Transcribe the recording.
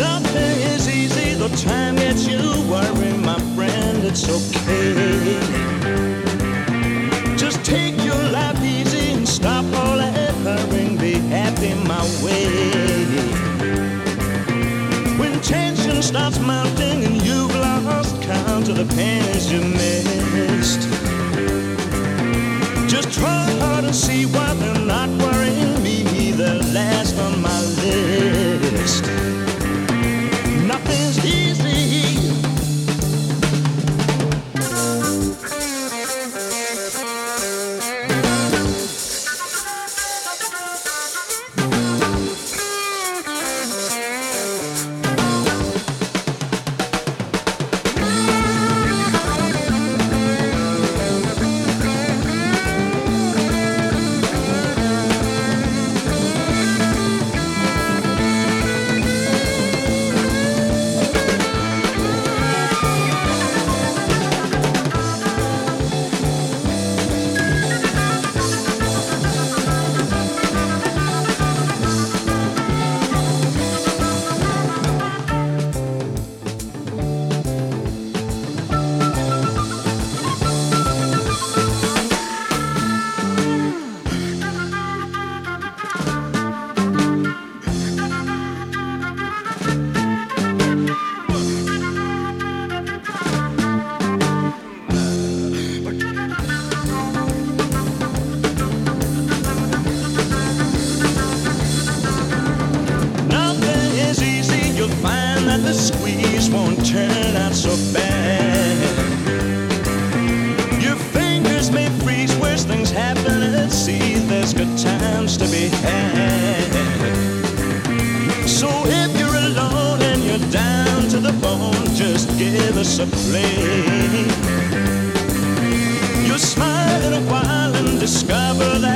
Nothing is easy, though time gets you worrying, my friend, it's okay. Just take your life easy and stop all that hurrying, be happy my way. When tension starts mounting and you've lost count of the pennies you missed, just try hard and see why they're not worrying me, they're last on my list. Nothing's easy. The squeeze won't turn out so bad. Your fingers may freeze, worse things happen at sea. There's good times to be had. So if you're alone and you're down to the bone, just give us a play. You'll smile in a while and discover that